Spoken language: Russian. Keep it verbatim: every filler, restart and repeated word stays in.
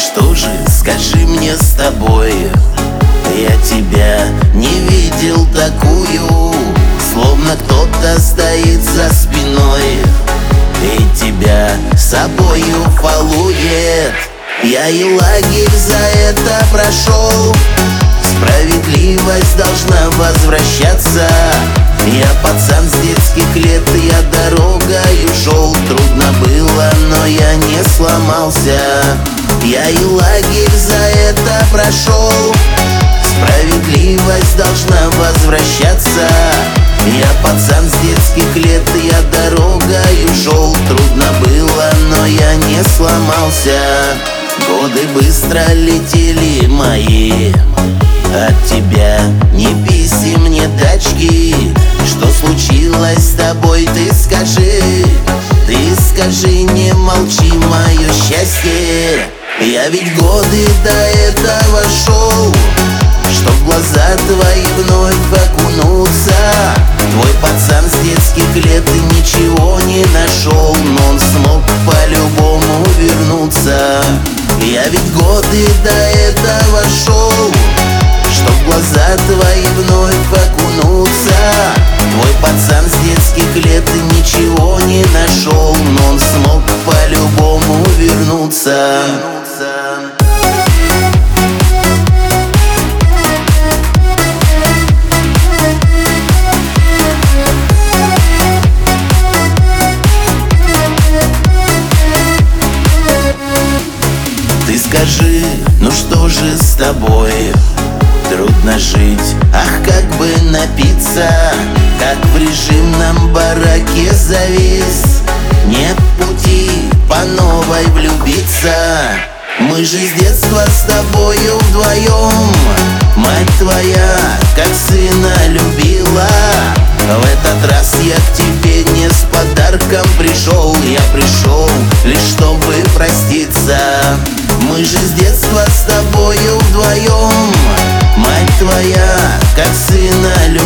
что же, скажи мне с тобой? Я тебя не видел такую, словно кто-то стоит за спиной и тебя собою фалует. Я и лагерь за это прошел, справедливость должна возвращаться. Я пацан с детских лет, я дорогой ушел. Трудно было, но я не сломался. Я и лагерь за это прошел, справедливость должна возвращаться. Я пацан с детских лет, я дорогой ушел. Трудно было, но я не сломался. Годы быстро летели мои, от тебя ни писем, ни тачки. Что случилось с тобой, ты скажи, ты скажи, не молчи, мое счастье. Я ведь годы до этого шел, чтоб в глаза твои вновь окунуться. Твой пацан с детских лет и ничего не нашел, но он смог по-любому вернуться. Я ведь годы до этого шел, чтоб в глаза твои вновь окунуться. Твой пацан с детских лет и ничего не нашел, но он смог по-любому вернуться. Ты скажи, ну что же с тобой? Трудно жить, ах, как бы напиться, как в режимном бараке завис. Нет пути по новой влюбиться. Мы же с детства с тобою вдвоем, мать твоя как сына любила. В этот раз я к тебе не с подарком пришел, я пришел лишь чтобы проститься. Мы же с детства с тобою вдвоем, мать твоя как сына любила.